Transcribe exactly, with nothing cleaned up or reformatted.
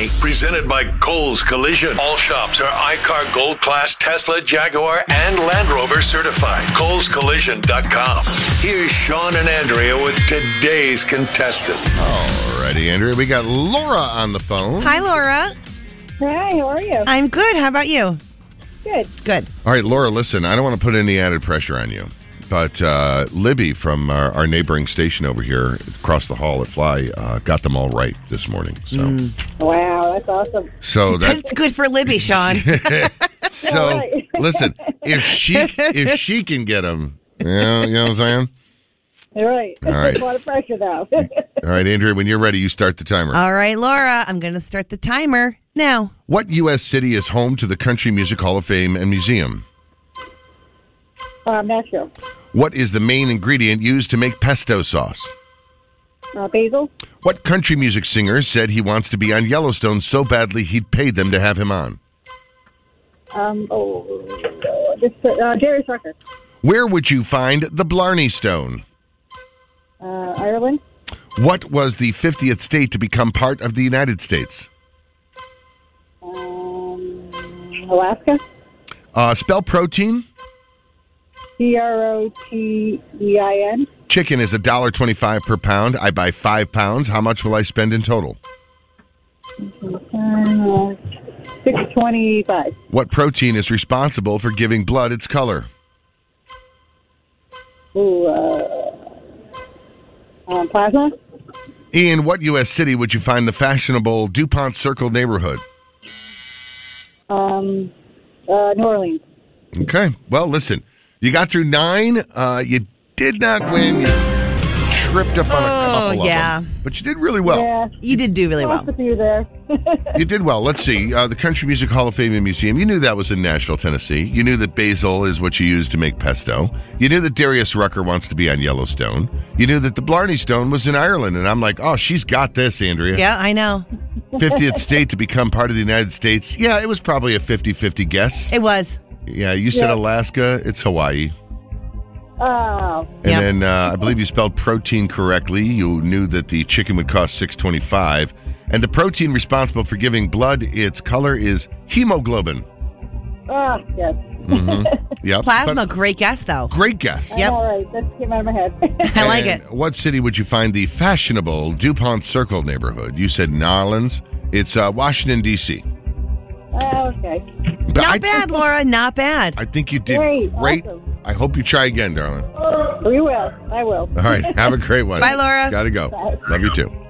twenty, presented by Kohl's Collision. All shops are I C A R Gold Class Tesla, Jaguar, and Land Rover certified. Kohls Collision dot com. Here's Sean and Andrea with today's contestant. All righty, Andrea. We got Laura on the phone. Hi, Laura. Hi, how are you? I'm good. How about you? Good. Good. All right, Laura, listen, I don't want to put any added pressure on you, but uh, Libby from our, our neighboring station over here across the hall at Fly uh, got them all right this morning. So, Mm. Wow, that's awesome. so that, That's good for Libby, Sean. so right. listen, if she if she can get them, you know, you know what I'm saying? All right. All right. There's a lot of pressure now. All right, Andrea, when you're ready, you start the timer. All right, Laura, I'm going to start the timer now. What U S city is home to the Country Music Hall of Fame and Museum? um, Nashville. What is the main ingredient used to make pesto sauce? Uh, Basil. What country music singer said he wants to be on Yellowstone so badly he'd pay them to have him on? Um, oh, this, uh, Jerry Rucker. Where would you find the Blarney Stone? Uh, Ireland. What was the fiftieth state to become part of the United States? Um, Alaska. Uh, spell protein. P R O T E I N. Chicken is one dollar twenty-five per pound. I buy five pounds. How much will I spend in total? Uh, six twenty-five. What protein is responsible for giving blood its color? Ooh, uh, um, plasma. In what U S city would you find the fashionable DuPont Circle neighborhood? Um, uh, New Orleans. Okay. Well, listen, you got through nine. Uh, you did not win. You tripped up on a Oh, couple yeah. of them. But you did really well. Yeah. You did do really well. Lost a few there. You did well. Let's see. Uh, the Country Music Hall of Fame and Museum. You knew that was in Nashville, Tennessee. You knew that basil is what you use to make pesto. You knew that Darius Rucker wants to be on Yellowstone. You knew that the Blarney Stone was in Ireland. And I'm like, oh, she's got this, Andrea. Yeah, I know. fiftieth state to become part of the United States. Yeah, it was probably a fifty-fifty guess. It was. Yeah, you said Yeah. Alaska. It's Hawaii. Oh. And Yep. then uh, I believe you spelled protein correctly. You knew that the chicken would cost six twenty-five, and the protein responsible for giving blood its color is hemoglobin. Ah, yes. Mm-hmm. Yep. Plasma, But great guess, though. great guess. Yep. All right, that came out of my head. I like And it. What city would you find the fashionable DuPont Circle neighborhood? You said New Orleans. It's uh, Washington, D C Oh, okay. But Not I, bad, Laura. Not bad. I think you did Great, great. awesome. I hope you try again, darling. We will. I will. All right. Have a great one. Bye, Laura. Gotta go. Bye. Love you too.